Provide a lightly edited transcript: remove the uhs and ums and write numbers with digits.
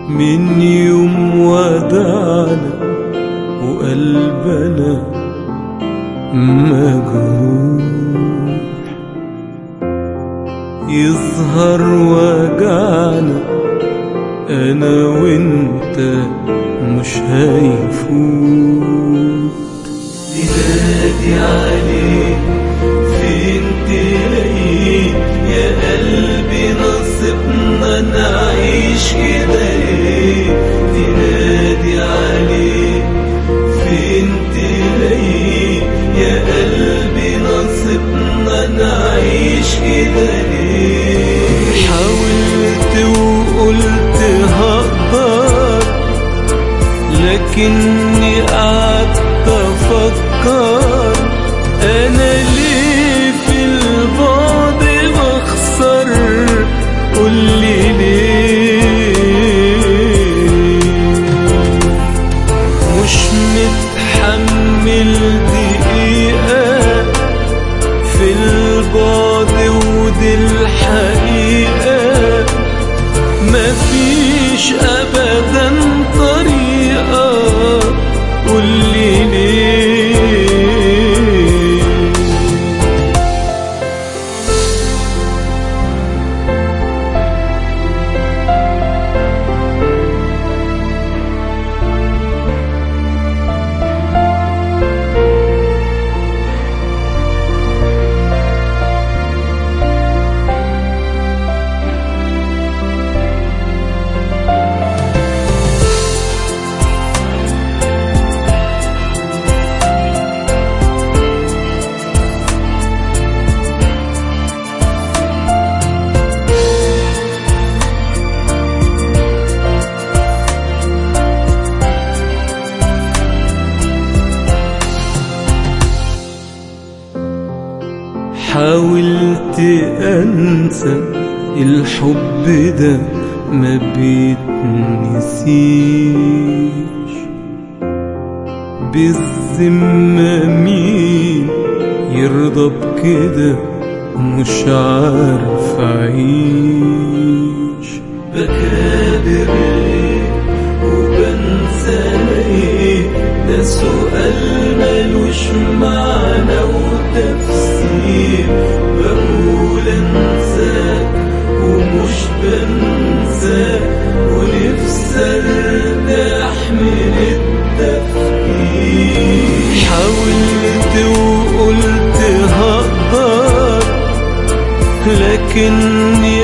من يوم ودعنا وقلبنا مجروح، يظهر وجعنا أنا وإنت مش هيفوت. تنادي عليك فين تلاقيك يا قلبي، نصيبنا نعيش كده ليه. تنادي عليك فين تلاقيك يا قلبي، نصيبنا نعيش كده ليه. حاولت وقلت هقدر، لكني قعدت أفكر أنا ليه في البعد بخسر. قولي ليه مش متحمل دقيقة في البعد، ودي الحقيقة مفيش أبدا طريقة. قولي ليه حاولت أنسى الحب ده ما بيتنسيش. بالذمة مين يرضى بكده، مش عارف أعيش. بكابر ليه وبنسى ليه، ده سؤال ملوش معنى وتفسير. بقول انساك ومش بنساك، ونفسي ارتاح من التفكير. حاولت وقلت هقدر، لكني